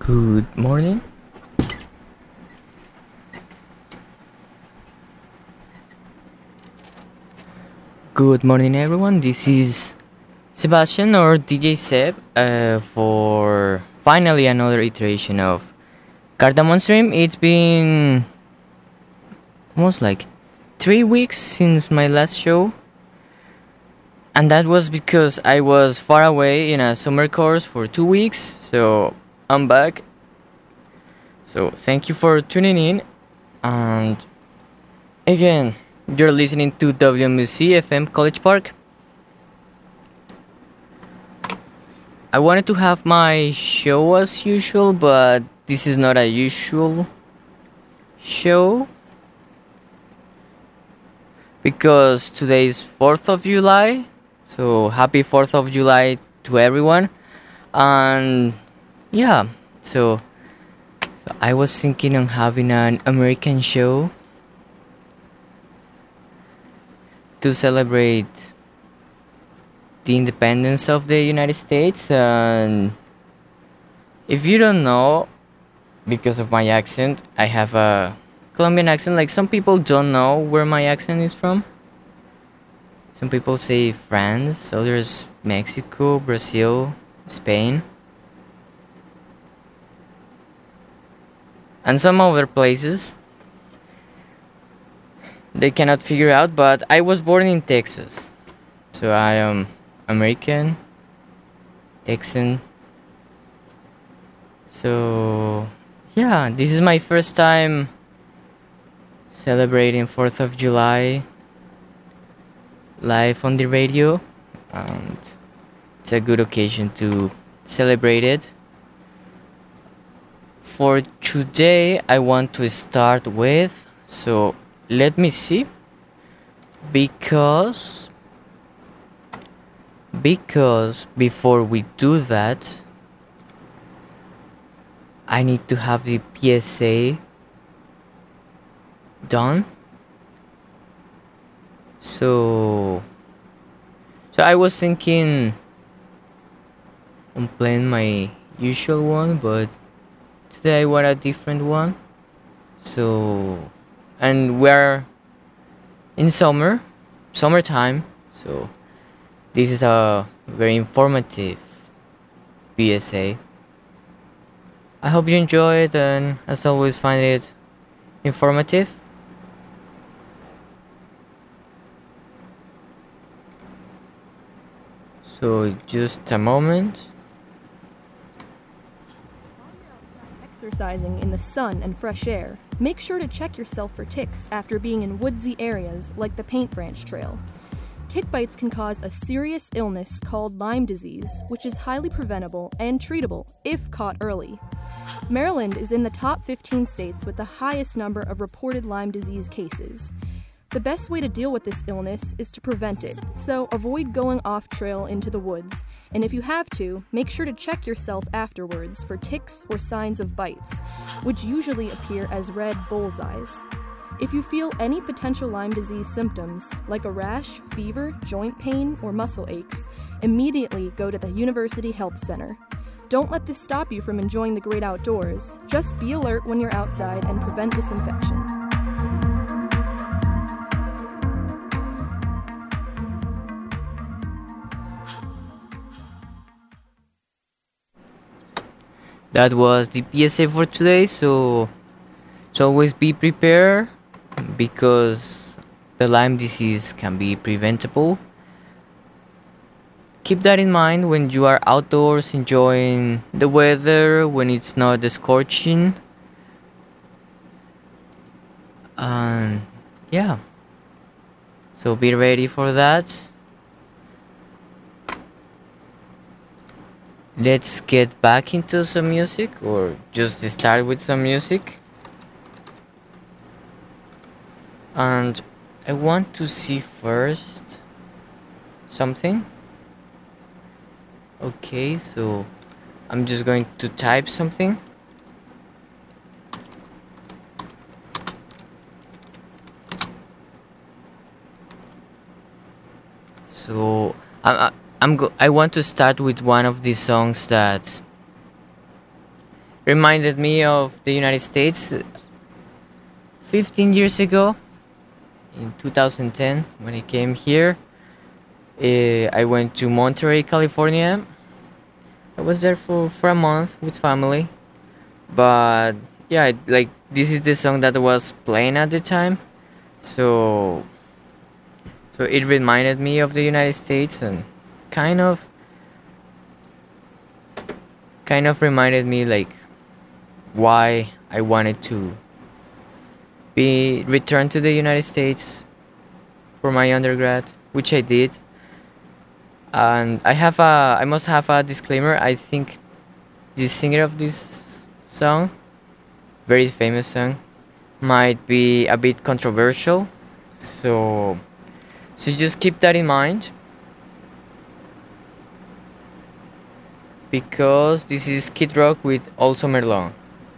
Good morning. Good morning, everyone. This is Sebastian or DJ Seb for finally another iteration of Cardamom Stream. It's been almost like 3 weeks since my last show, and that was because I was far away in a summer course for 2 weeks. So I'm back. So thank you for tuning in, and again, you're listening to WMUC FM College Park. I wanted to have my show as usual, but this is not a usual show because today is 4th of July. So happy 4th of July to everyone. And yeah, so I was thinking on having an American show to celebrate the independence of the United States. And if you don't know, because of my accent, I have a Colombian accent. Like, some people don't know where my accent is from. Some people say France, others Mexico, Brazil, Spain, and some other places they cannot figure out. But I was born in Texas, so I am American, Texan. So yeah, this is my first time celebrating 4th of July live on the radio, and it's a good occasion to celebrate it. For today, I want to start with, so let me see, because before we do that, I need to have the PSA done. So I was thinking on playing my usual one, but today I want a different one. So, and we're in summertime, so this is a very informative PSA. I hope you enjoy it, and as always find it informative. So just a moment. Exercising in the sun and fresh air, make sure to check yourself for ticks after being in woodsy areas like the Paint Branch Trail. Tick bites can cause a serious illness called Lyme disease, which is highly preventable and treatable if caught early. Maryland is in the top 15 states with the highest number of reported Lyme disease cases. The best way to deal with this illness is to prevent it, so avoid going off trail into the woods, and if you have to, make sure to check yourself afterwards for ticks or signs of bites, which usually appear as red bullseyes. If you feel any potential Lyme disease symptoms, like a rash, fever, joint pain, or muscle aches, immediately go to the University Health Center. Don't let this stop you from enjoying the great outdoors. Just be alert when you're outside and prevent this infection. That was the PSA for today, so always be prepared, because the Lyme disease can be preventable. Keep that in mind when you are outdoors enjoying the weather, when it's not scorching. And yeah, so be ready for that. Let's get back into some music, or just start with some music. And I want to see first something. Okay, so I'm just going to type something. So I want to start with one of these songs that reminded me of the United States 15 years ago, in 2010, when I came here. I went to Monterey, California. I was there for a month with family. But yeah, like this is the song that was playing at the time. So it reminded me of the United States, and kind of reminded me like why I wanted to be returned to the United States for my undergrad, which I did. And I must have a disclaimer. I think the singer of this song, very famous song, might be a bit controversial. So just keep that in mind, because this is Kid Rock with All Summer Long.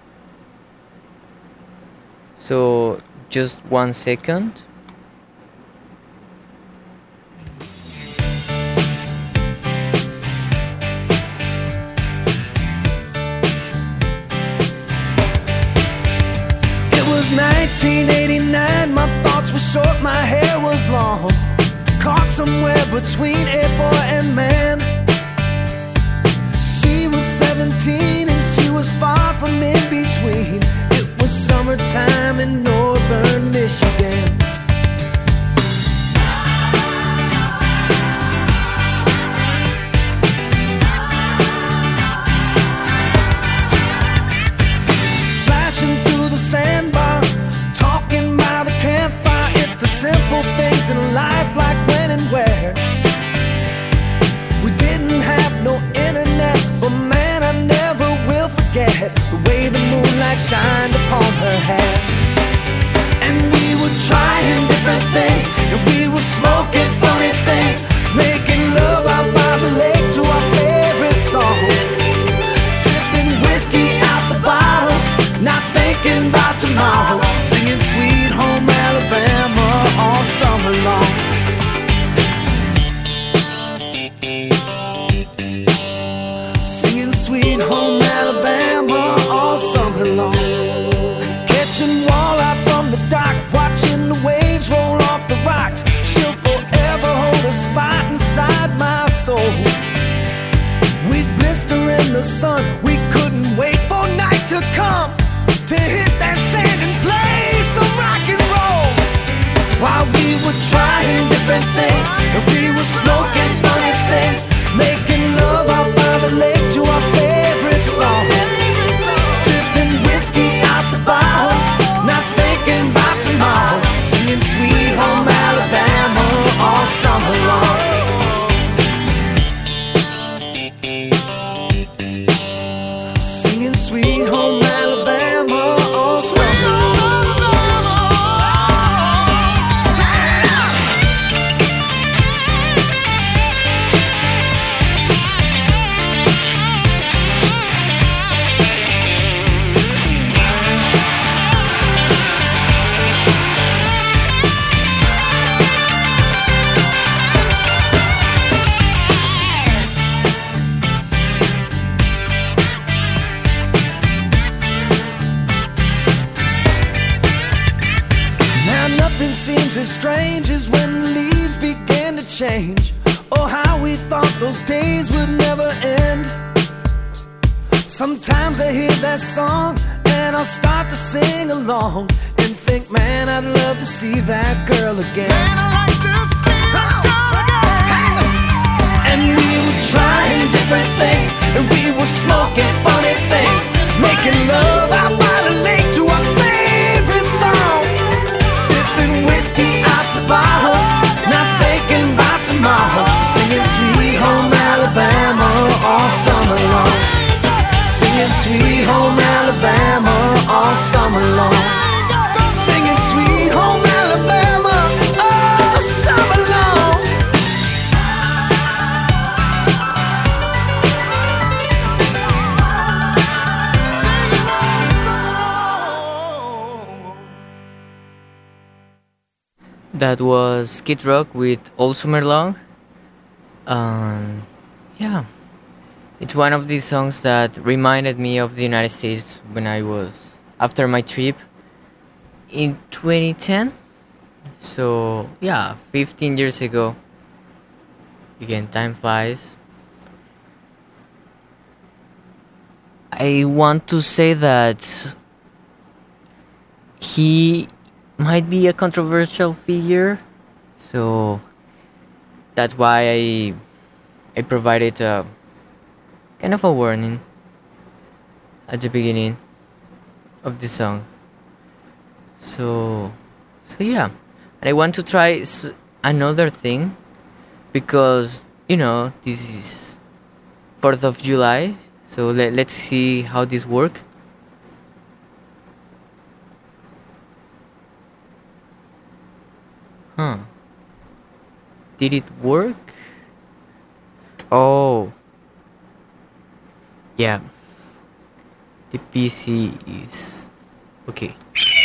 So just 1 second. It was 1989, my thoughts were short, my hair was long, caught somewhere between a boy and man. She was 17 and she was far from in between. It was summertime in northern Michigan. Splashing through the sandbar, talking by the campfire. It's the simple things in life, like when and where. We didn't have no internet, but man, I never will forget the way the moonlight shined upon her hair. And we were trying different things, and we were smoking funny things, making love out by the lake to our favorite song, sipping whiskey out the bottle, not thinking about tomorrow, singing Sweet Home Alabama all summer long. Singing Sweet Home Alabama all summer long. Catching walleye from the dock, watching the waves roll off the rocks. She'll forever hold a spot inside my soul. We'd blister in the sun, we couldn't wait for night to come to hit that sand and play some rock and roll. While we were trying different things, and we were smoking funny things, making love out by the lake to our favorite song, sipping whiskey out the bottle, not thinking about tomorrow, singing Sweet Home Alabama all summer long. Singing Sweet Home Alabama all summer long. Now nothing seems as strange as when the leaves begin to change. Oh, how we thought those days would never end. Sometimes I hear that song and I'll start to sing along and think, man, I'd love to see that girl again. Man, I'd like to see that girl again. And we were trying different things, and we were smoking funny things, making love out by the lake to our favorite songs, sipping whiskey out the bottle, not thinking about tomorrow, singing Sweet Home Alabama all summer long. Singing Sweet Home Alabama all summer long. Singing Sweet Home Alabama all summer long. That was Kid Rock with All Summer Long. Yeah, It's one of these songs that reminded me of the United States when I was after my trip in 2010. So, yeah, 15 years ago. Again, time flies. I want to say that he might be a controversial figure, so that's why I provided a kind of a warning at the beginning of the song. So yeah, and I want to try another thing because this is 4th of July, so let's see how this works. Huh. Did it work? Oh. Yeah. The PC is okay.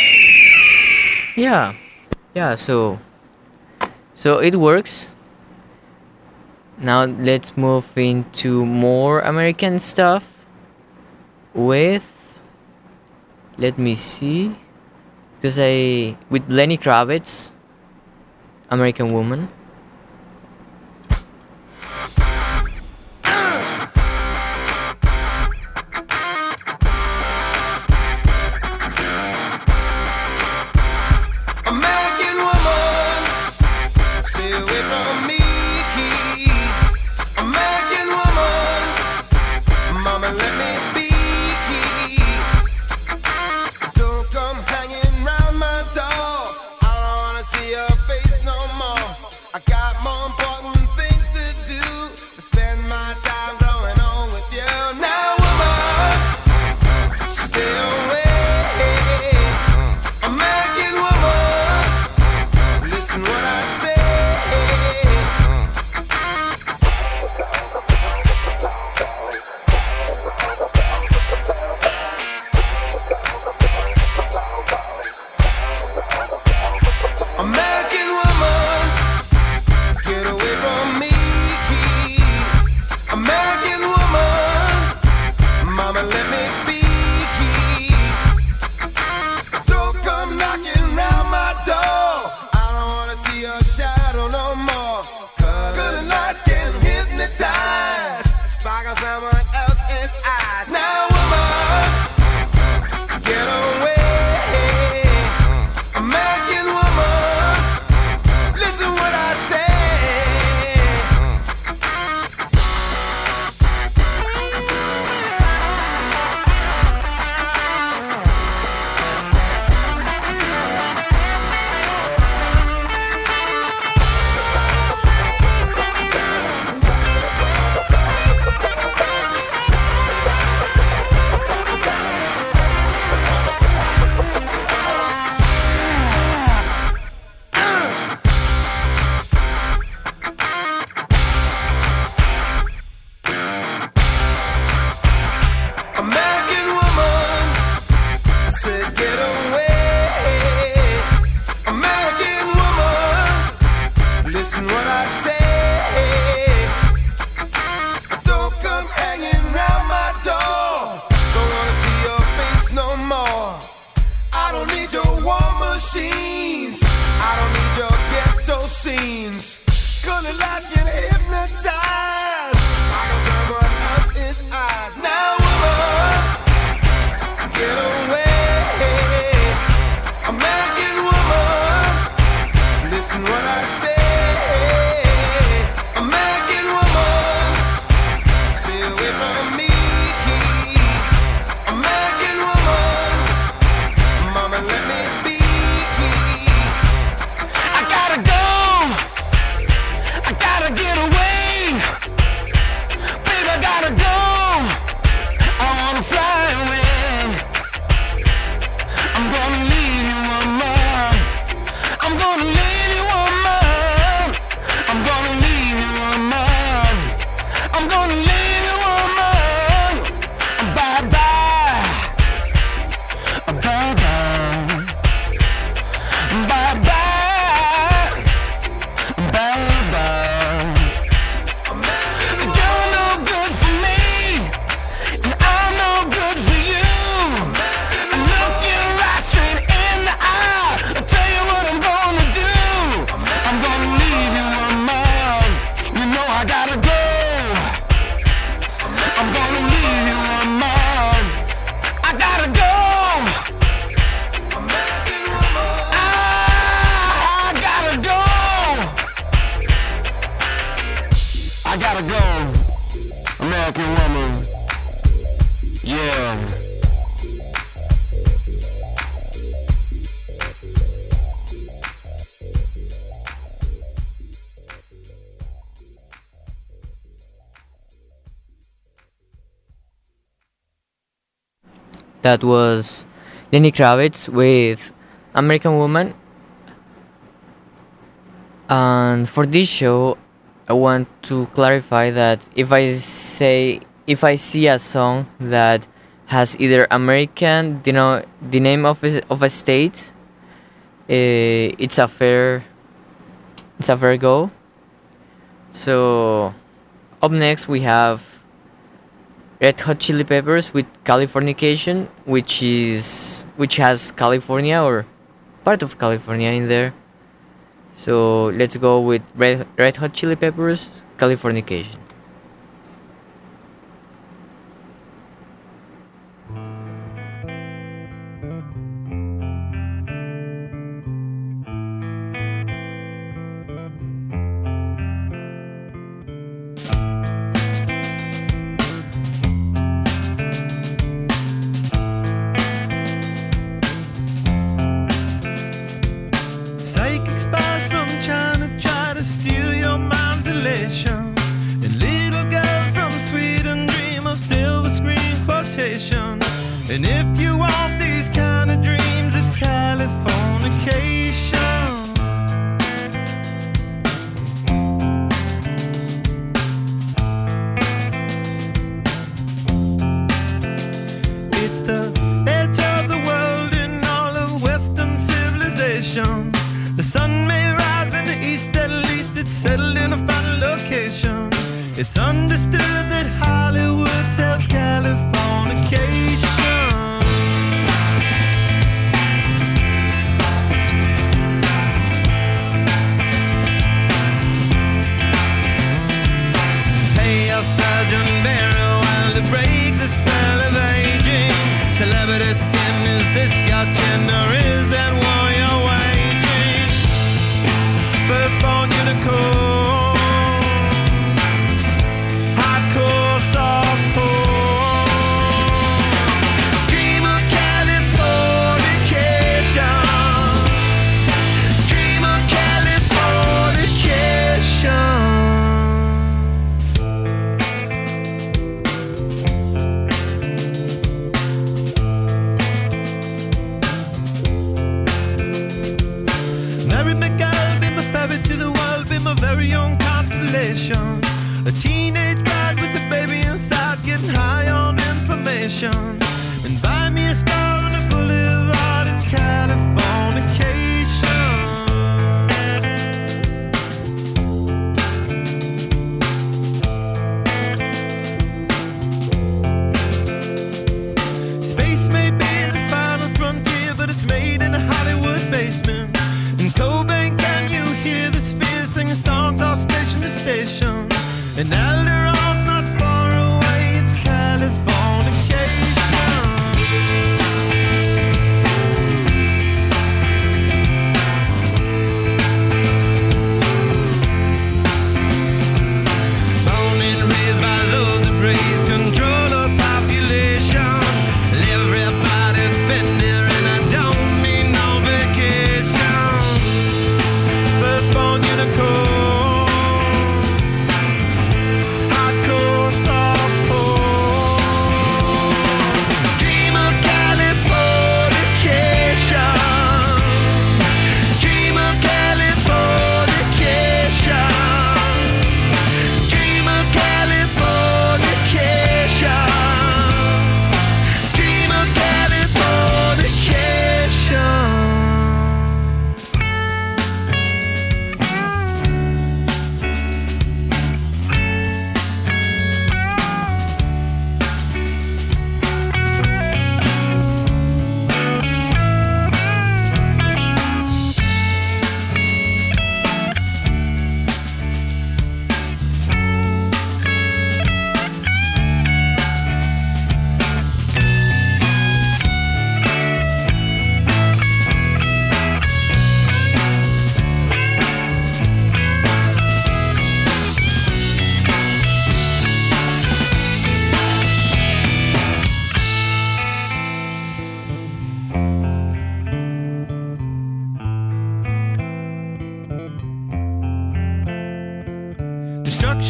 Yeah. Yeah, so it works. Now let's move into more American stuff with, let me see, because with Lenny Kravitz, American Woman. I gotta go, American woman. Yeah. That was Lenny Kravitz with American Woman. And for this show, I want to clarify that if I see a song that has either American, the name of a state, it's a fair go. So up next we have Red Hot Chili Peppers with Californication, which has California or part of California in there. So let's go with Red Hot Chili Peppers, Californication. And if you want these kind of dreams, it's Californication. It's the edge of the world in all of Western civilization. The sun may rise in the east, at least it's settled in a final location. It's understood that Hollywood sells Californication. Break the spell of aging. Celebrity skin, is this your gender? Or is that war you're waging? Firstborn unicorn, hardcore, softcore. Dream of Californication. Dream of Californication. Very young constellation, a teenage bride with a baby inside, getting high on information. And buy me a star on a boulevard, it's Californication. Space may be the final frontier, but it's made in a Hollywood basement. In Cobain, can you hear the singing songs off station to station? And Alderon's not far away, it's Californication. Born and raised by those that praise control of population. Everybody's been there and I don't need no vacation. Firstborn unicorn,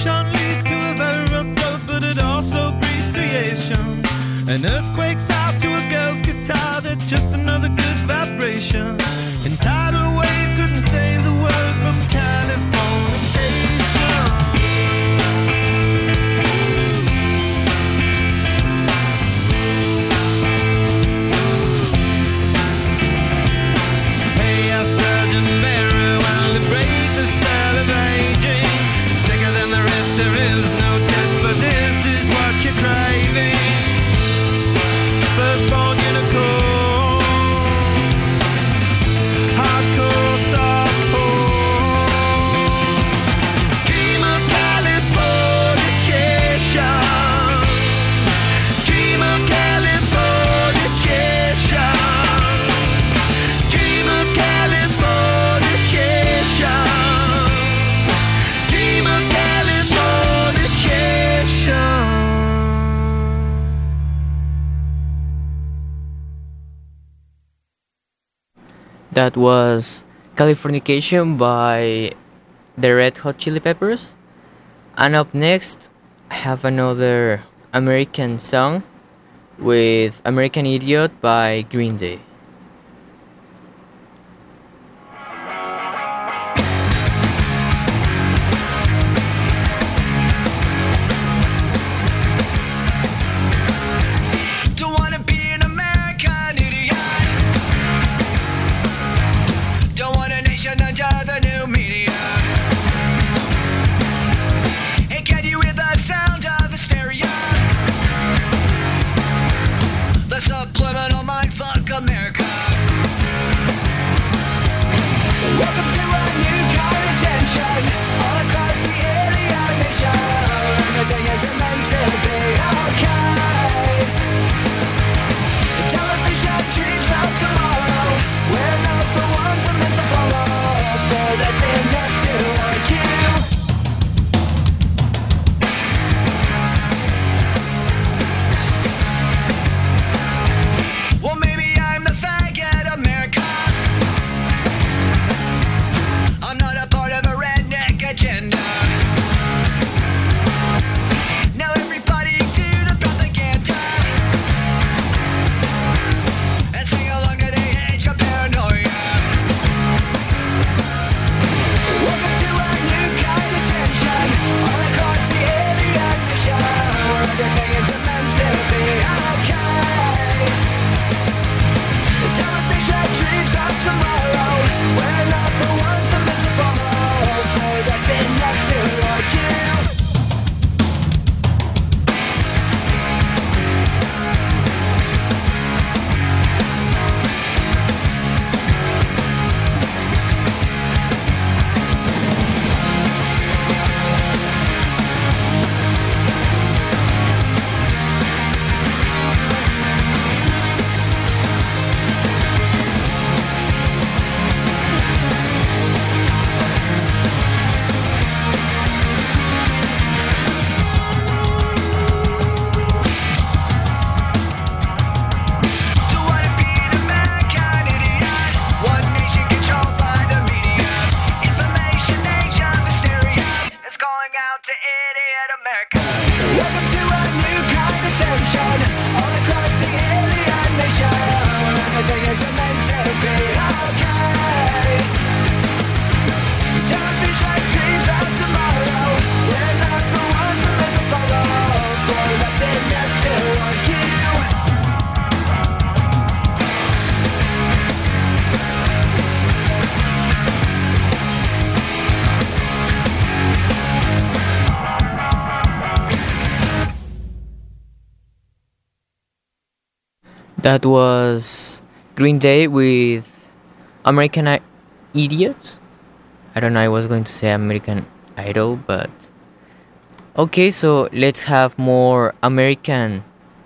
Destruction leads to a very rough road, but it also breeds creation. An earthquake's out to a girl's guitar, that's just another good vibration. And tidal waves couldn't save the world from Californication. Hey, I Sergeant Mary, while to break the spell of aging. Sicker than the rest, there is no test, but this is what you're craving. Firstborn unicorn, hardcore softcore. Dream of Californication. Dream of Californication. Dream of Californication. Dream of Californication. That was Californication by the Red Hot Chili Peppers. And up next, I have another American song with American Idiot by Green Day. Don't wanna be an American idiot. Don't want a nation under the new media. And can you hear the sound of hysteria? The subliminal mindfuck America. Welcome to a new kind of tension all across the alien nation. Everything isn't meant to be okay. The television dreams of tomorrow. We're not the ones I'm meant to follow. Though that's enough to argue. Well, maybe I'm the faggot America. I'm not a part of a redneck agenda. Now everybody do the propaganda and sing along to the age of paranoia. Welcome to a new kind of tension all across the alien nation, where everything is meant to be okay. The television dreams of tomorrow. We're not the ones I'm meant to follow. Boy, that's enough to argue. Don't wanna be an American idiot. One nation controlled by the media. Information age of hysteria. It's calling out to idiot America. Welcome to a new kind of tension all across the alien nation, where everything is meant to be okay. Television dreams of tomorrow. We're not the ones I'm meant to follow. Boy, that's enough to argue. That was Green Day with American Idiot. I don't know, I was going to say American Idol, but okay, so let's have more American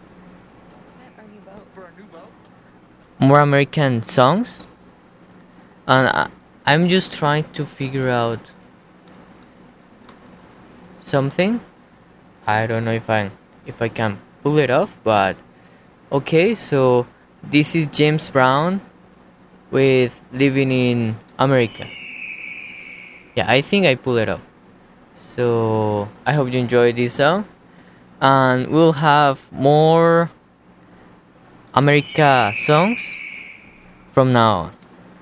songs. And I'm just trying to figure out something. I don't know if I can pull it off, but okay, so this is James Brown with Living in America. Yeah, I think I pull it off. So I hope you enjoyed this song, and we'll have more America songs from now on.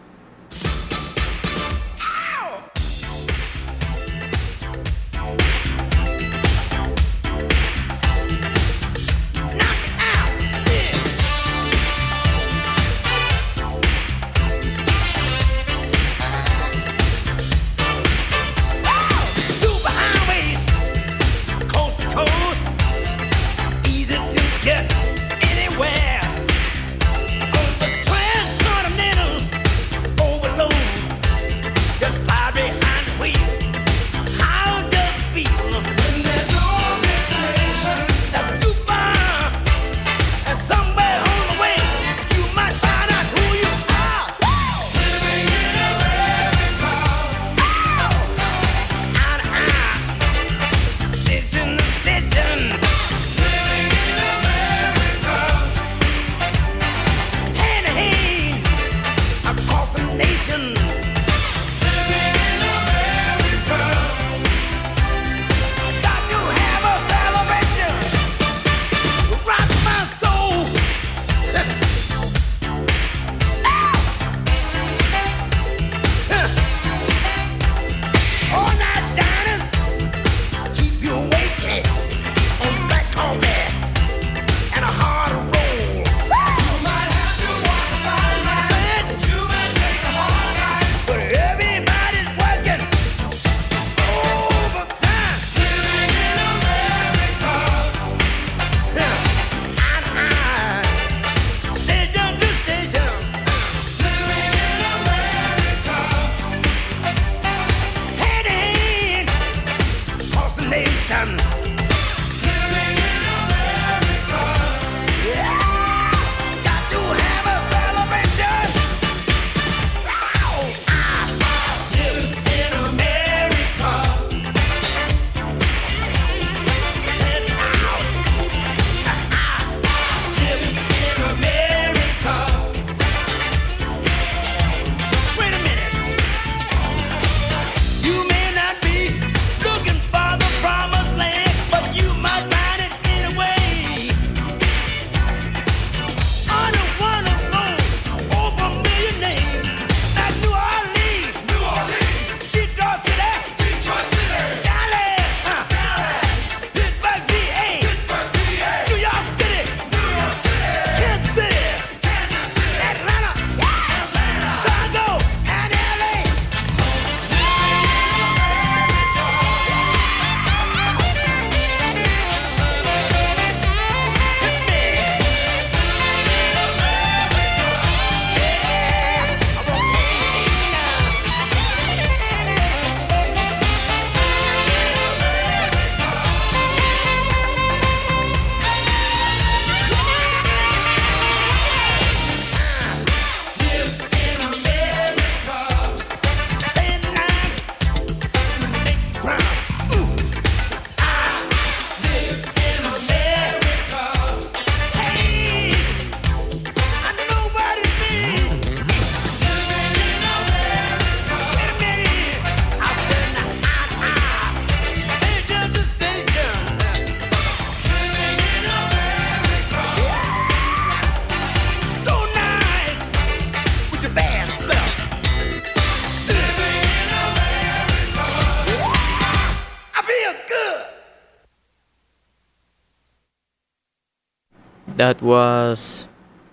That was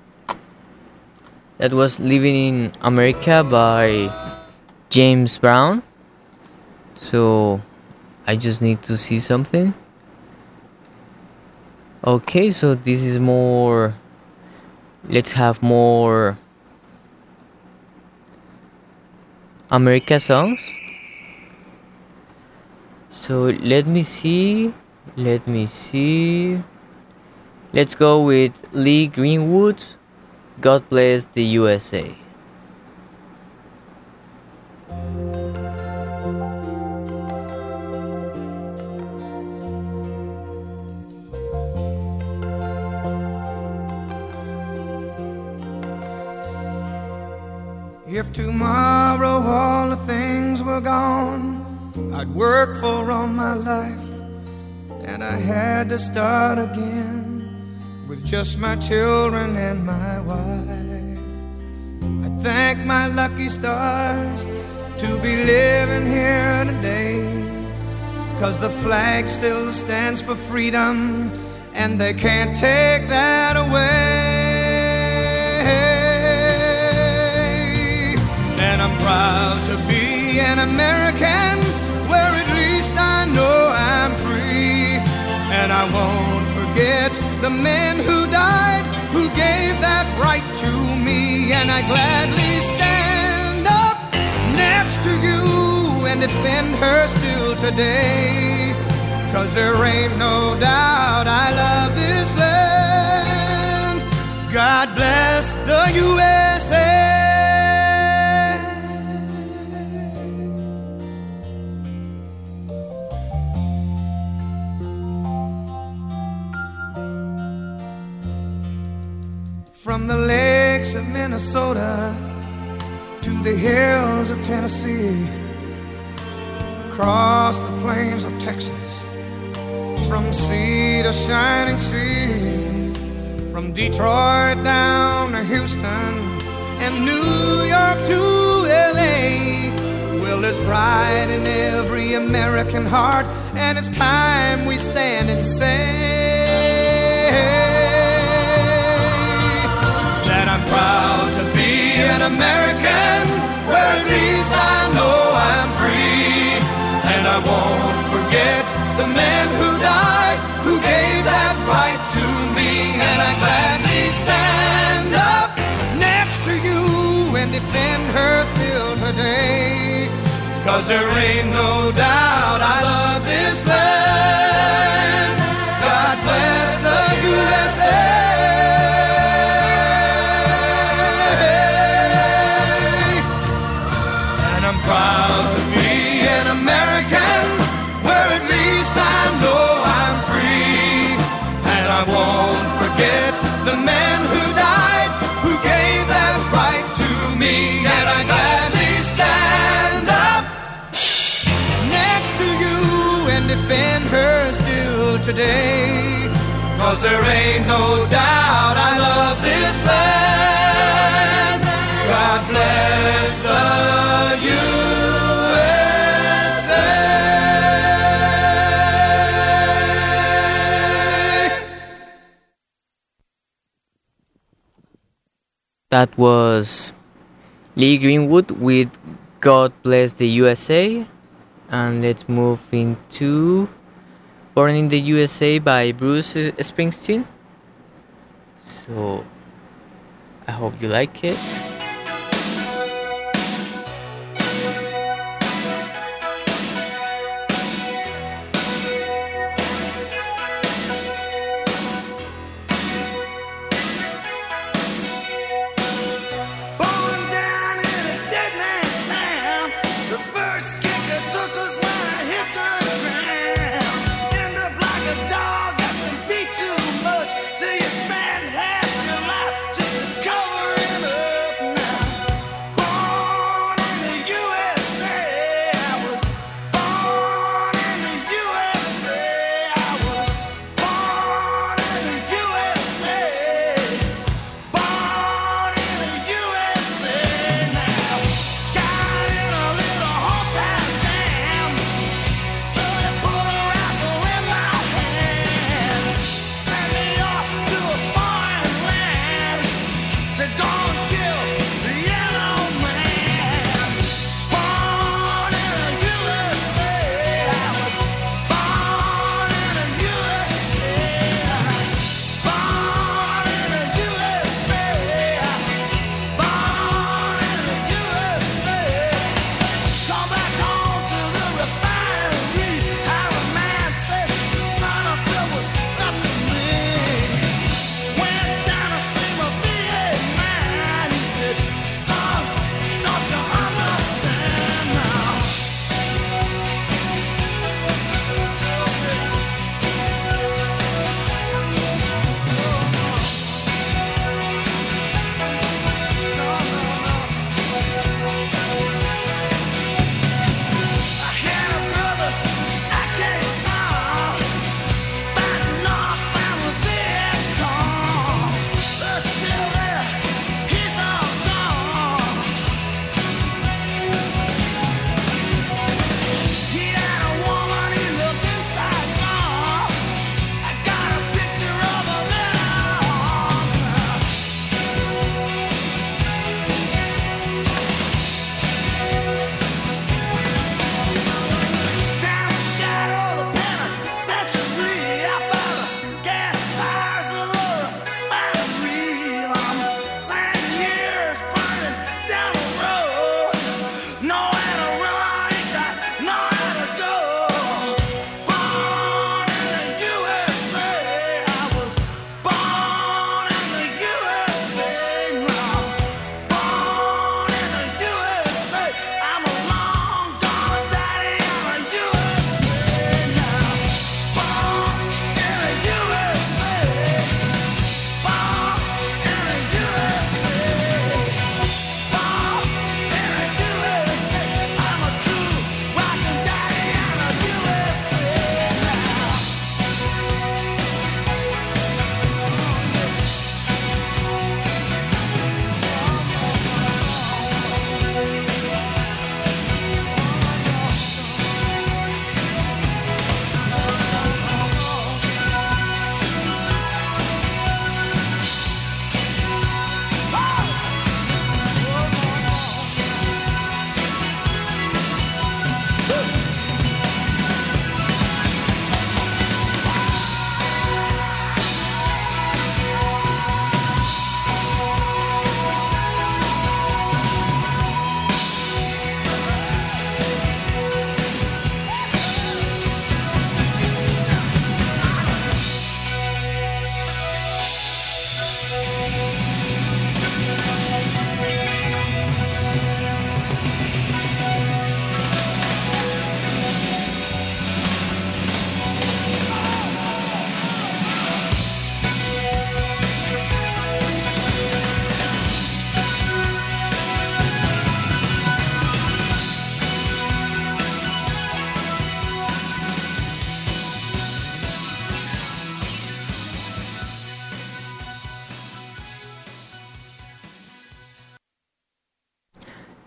Living in America by James Brown. So I just need to see something. Okay, so this is more. Let's have more America songs. So let me see. Let's go with Lee Greenwood, God Bless the USA. If tomorrow all the things were gone, I'd worked for all my life, and I had to start again with just my children and my wife. I thank my lucky stars to be living here today, 'cause the flag still stands for freedom, and they can't take that away. And I'm proud to be an American, where at least I know I'm free. And I won't forget the men who died, who gave that right to me. And I gladly stand up next to you and defend her still today, 'cause there ain't no doubt I love this land. God bless the USA. From the lakes of Minnesota to the hills of Tennessee, across the plains of Texas, from sea to shining sea, from Detroit down to Houston and New York to LA. Well, there's pride in every American heart, and it's time we stand and say that I'm proud to be an American, where at least I know I'm free. And I won't forget the men who died, who gave that right to me. And I gladly stand up next to you and defend her still today, 'cause there ain't no doubt I love this land. God bless the USA. And I'm proud to be an American, where at least I know I'm free. And I won't forget the men who died, who gave that right to me. And I gladly stand up next to you and defend her still today, 'cause there ain't no doubt I love this land. God bless the USA. That was Lee Greenwood with God Bless the USA. And let's move into Born in the USA by Bruce Springsteen. So I hope you like it. Born down in a dead man's town, the first kicker took us when I hit the ground. End up like a dog that's been beat too much, till you spend half your life just to cover it up.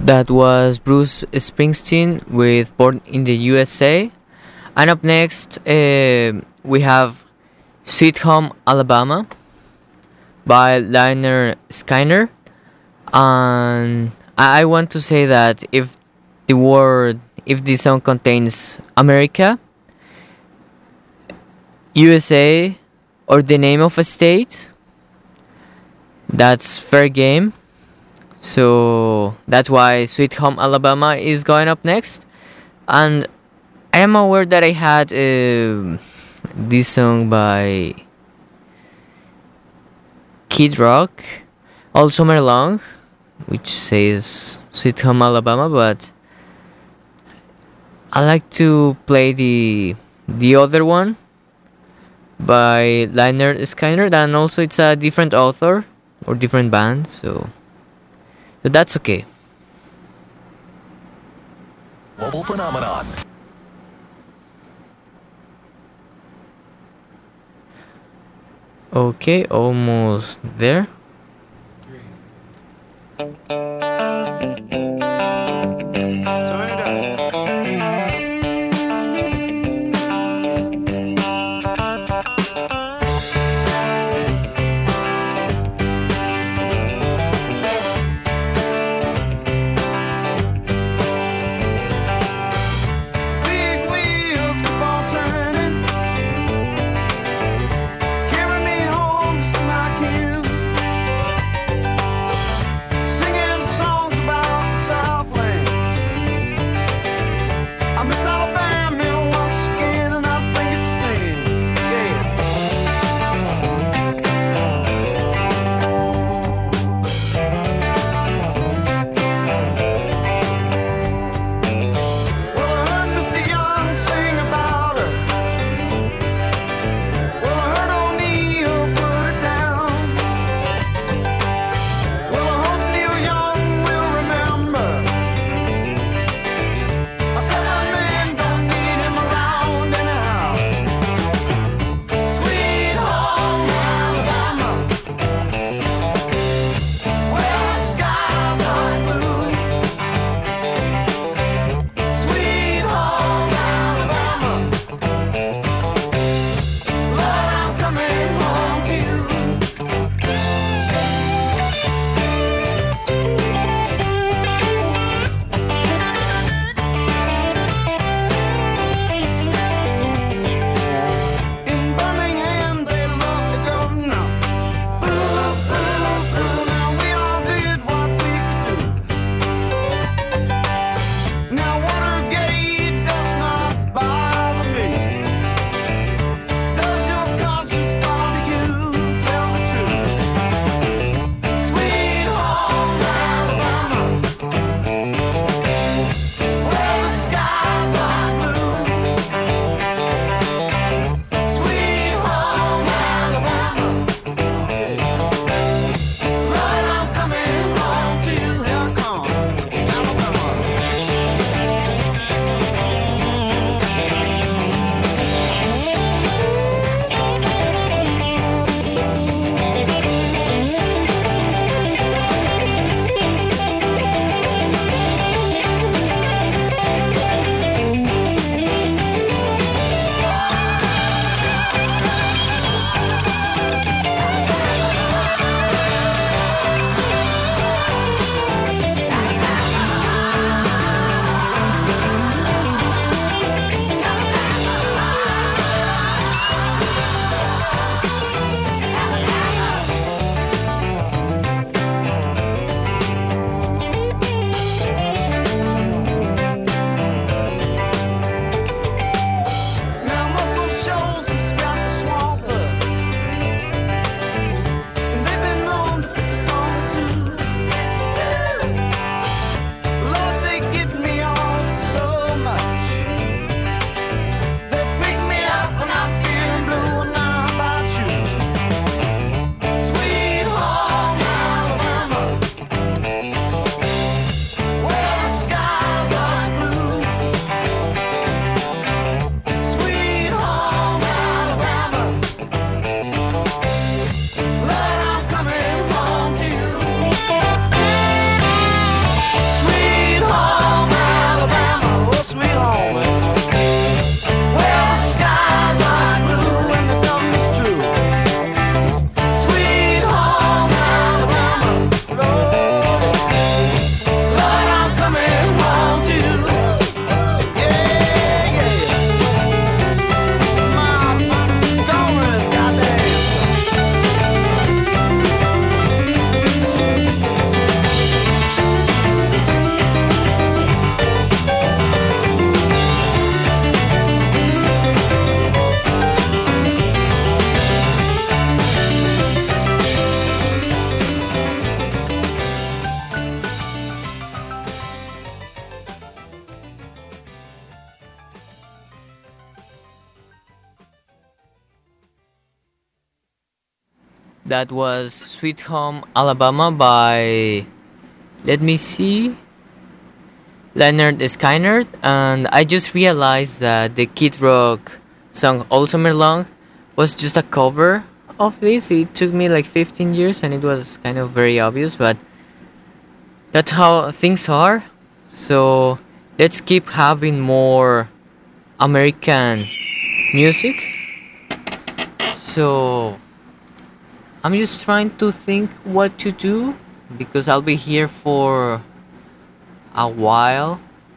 That was Bruce Springsteen with Born in the USA. And up next, we have Sweet Home Alabama by Lynyrd Skynyrd. And I want to say that if the song contains America, USA, or the name of a state, that's fair game. So that's why Sweet Home Alabama is going up next. And I am aware that I had this song by Kid Rock, All Summer Long, which says Sweet Home Alabama, but I like to play the other one by Lynyrd Skynyrd, and also it's a different author or different band, so that's okay. Global phenomenon. Okay, almost there. Big wheels keep on turning, carry me home to smack you. That was Sweet Home Alabama by, let me see, Leonard Skinner. And I just realized that the Kid Rock song All Summer Long was just a cover of this. It took me like 15 years and it was kind of very obvious, but that's how things are. So let's keep having more American music. So I'm just trying to think what to do because I'll be here for a while,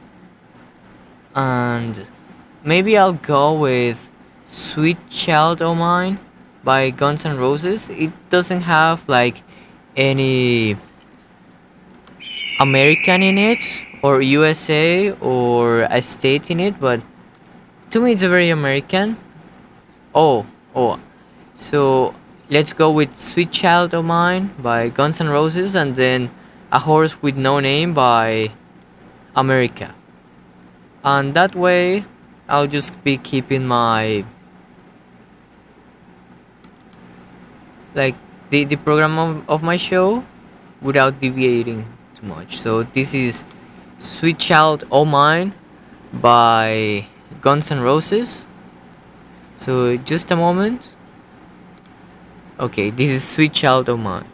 and maybe I'll go with Sweet Child O' Mine by Guns N' Roses. It doesn't have like any American in it or USA or a state in it, but to me it's very American. Oh, so let's go with Sweet Child O' Mine by Guns N' Roses, and then A Horse with No Name by America. And that way I'll just be keeping my like the program of my show without deviating too much. So this is Sweet Child O' Mine by Guns N' Roses. So just a moment. Okay, this is Sweet Child O' Mine.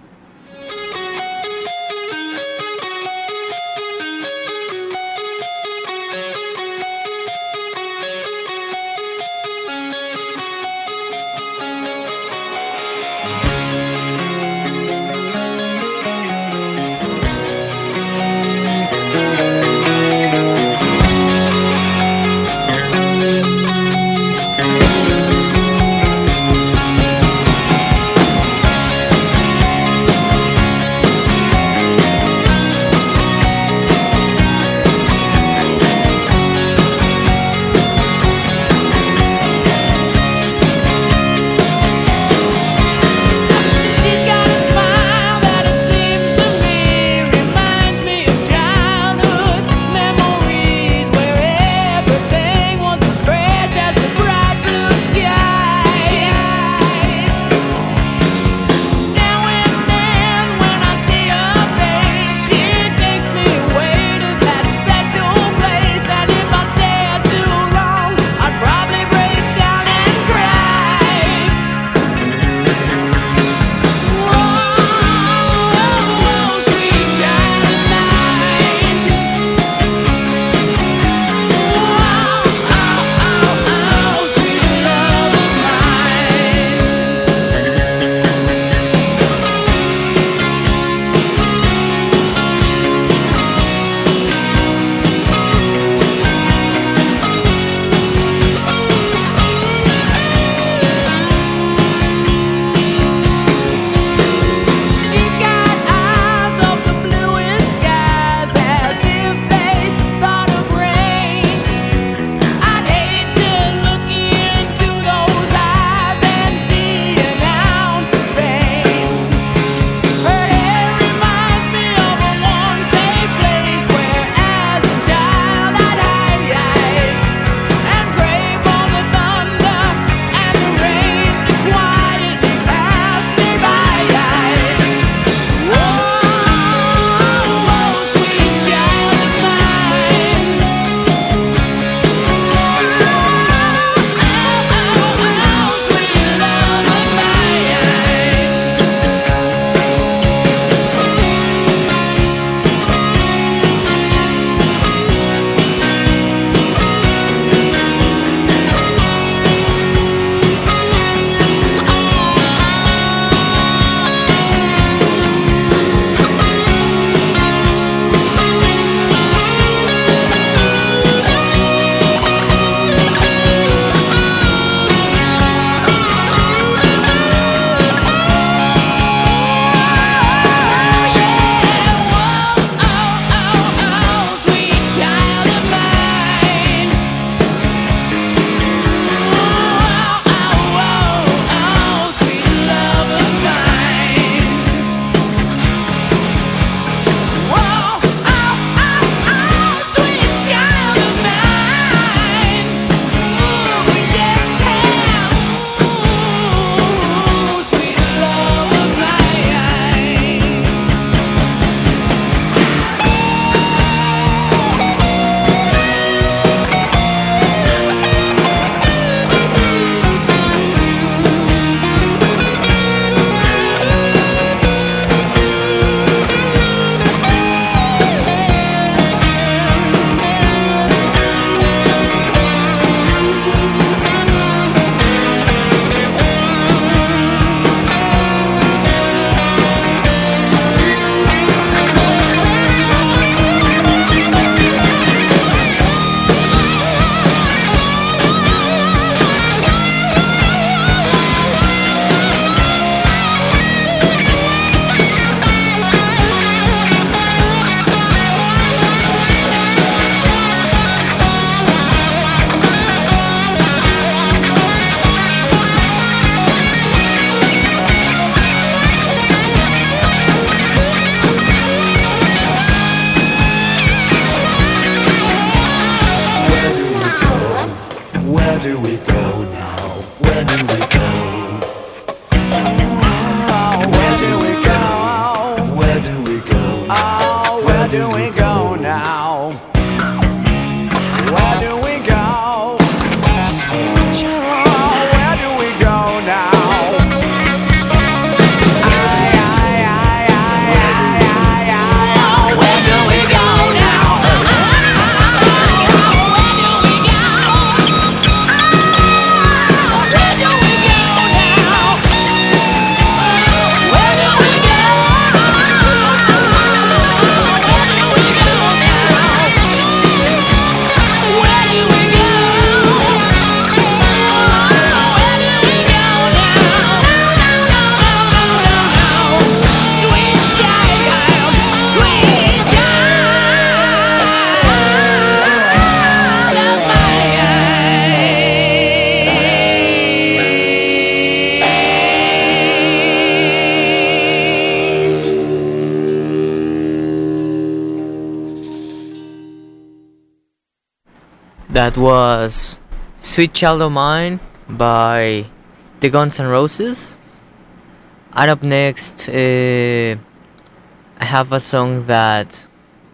That was Sweet Child of Mine by the Guns N' Roses. And up next, I have a song that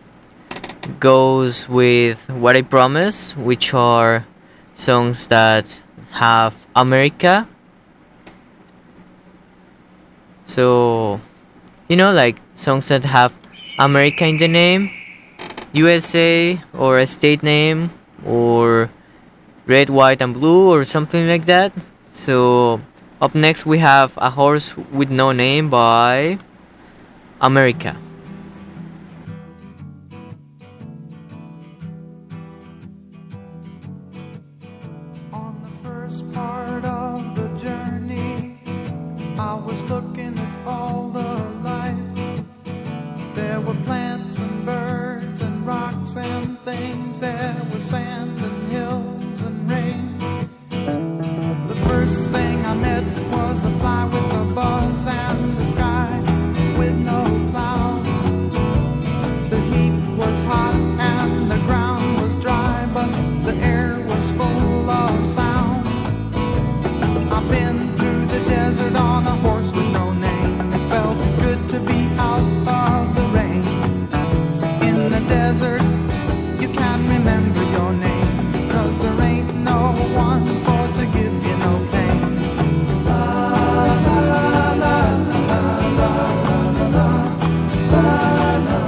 goes with What I Promise, which are songs that have America. So, like songs that have America in the name, USA, or a state name, or red, white, and blue, or something like that. So, up next we have A Horse with No Name by America. On the first part of the journey, I was looking at all the life. There were plants and birds and rocks and things. There was sand and hills and rain. The first thing I met was a fly with a buzz and the sky with no clouds. The heat was hot and the ground was dry, but the air was full of sound. I've been through the desert on a horse with no name. It felt good to be out of the rain. In the desert, you can't remember your name, because there ain't no one for to give you no pain. La la la la la la la la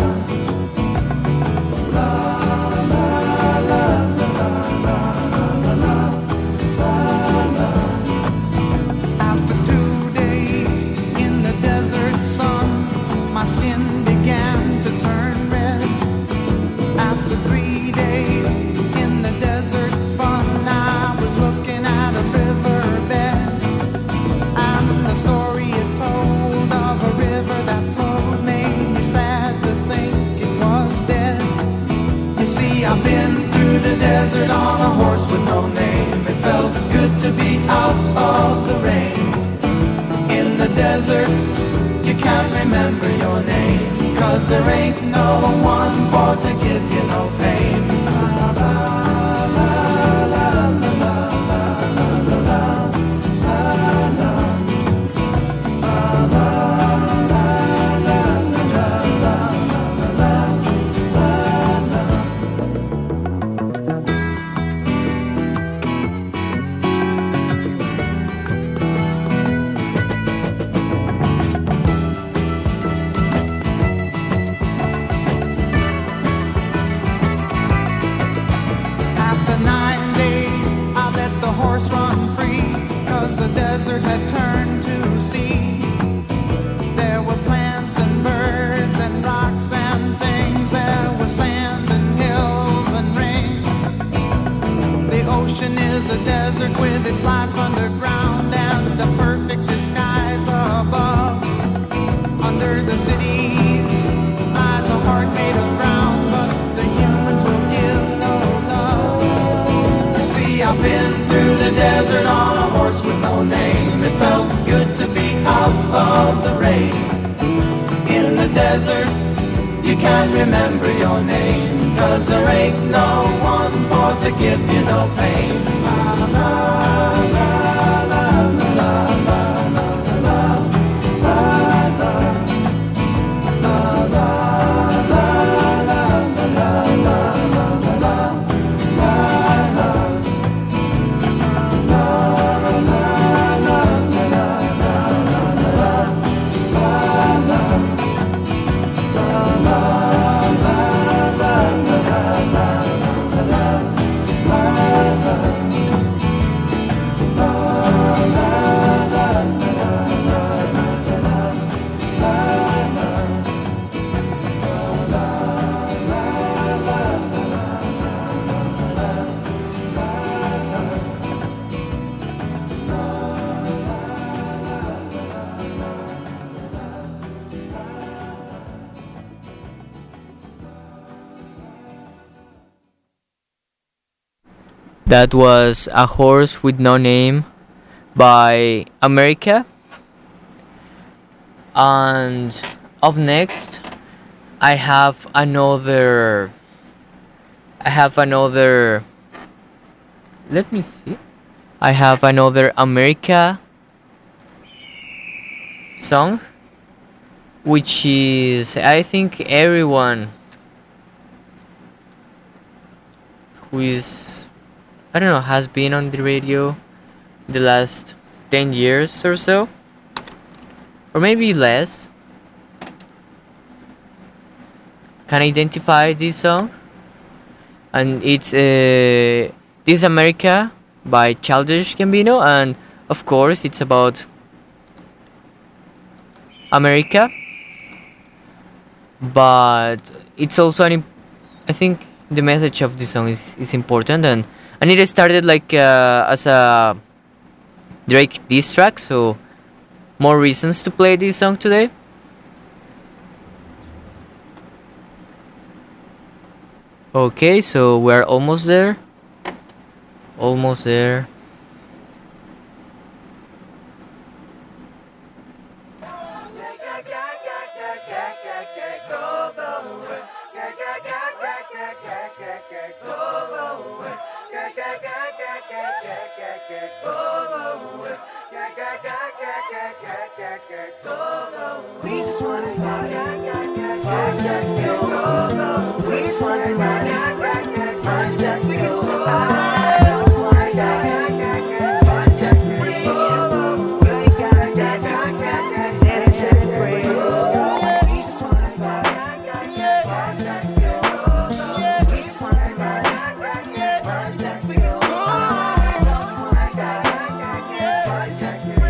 la. After 2 days in the desert sun, my skin began to turn red. After 3 days in the desert fun, I was looking at a riverbed, and the story it told of a river that flowed made me sad to think it was dead. You see, I've been through the desert on a horse with no name. It felt good to be out of the rain. In the desert, you can't remember your name, 'cause there ain't no one for to give you no pain. La, la, la, la, la, la, la, la, la, la, After 9 days, I let the horse run free, 'cause the desert had turned to sea. There were plants and birds and rocks and things. There was sand and hills and rings. The ocean is a desert with its life underground and the perfect disguise above. Under the cities lies a heart made of brown, but the humans will give no love. You see, I've been through the desert on a horse with no name. It felt good to be out of the rain. In the desert, you can't remember your name, 'cause there ain't no one for to give you no pain. La, la, la, la, la, la, la, la, la, la, la, la, la, la, la, That was A Horse with No Name by America. And up next, I have another let me see. I have another America song, which is, I think, everyone who is, I don't know, has been on the radio the last 10 years or so, or maybe less, can identify this song. And it's This is America by Childish Gambino, and of course it's about America, but it's also I think the message of this song is important, and it started like as a Drake diss track, so more reasons to play this song today. Okay, so we're almost there. Almost there. We just wanna party, party just for you. We just wanna party, party just for you. Party just for you. We gotta dance, dance and shake the breeze. We just wanna party, party just for you. We just wanna party, party just for you. Party just for you.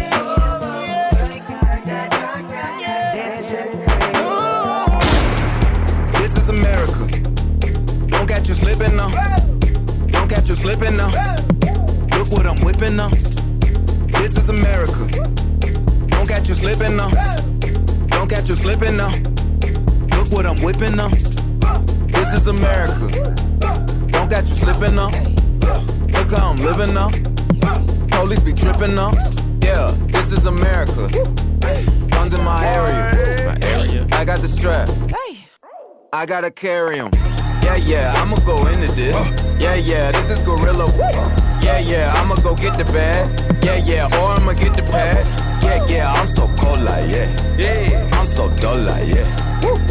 This is America. Don't catch you slipping now. Don't catch you slipping now. Look what I'm whipping now. This is America. Don't catch you slipping now. Don't catch you slipping now. Look what I'm whipping now. This is America. Don't catch you slipping now. Look how I'm living now. Police be tripping now. Yeah, this is America. Guns in my area. I got the strap. I gotta carry 'em. Yeah, I'ma go into this. Yeah, this is gorilla. Yeah, I'ma go get the bag. Yeah, or I'ma get the pad. Yeah, I'm so cold like, yeah.